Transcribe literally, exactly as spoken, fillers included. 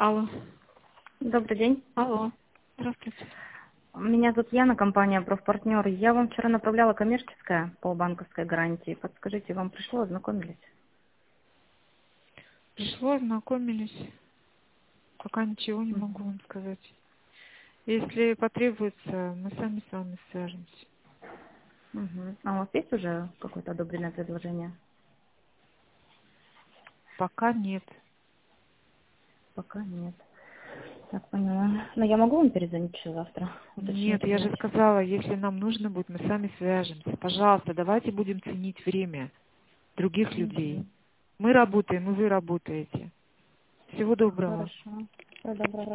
Алло. Добрый день. Алло. Здравствуйте. Меня зовут Яна, компания «Профпартнер». Я вам вчера направляла коммерческое по банковской гарантии. Подскажите, вам пришло, ознакомились? Пришло, ознакомились. Пока ничего не могу вам сказать. Если потребуется, мы сами с вами свяжемся. Угу. А у вас есть уже какое-то одобренное предложение? Пока нет. Пока нет. Так, поняла. Но я могу вам перезвонить еще завтра? Нет, Уточнить я же узнать? сказала, если нам нужно будет, мы сами свяжемся. Пожалуйста, давайте будем ценить время других людей. Угу. Мы работаем, и вы работаете. Всего доброго. Хорошо. Всего доброго.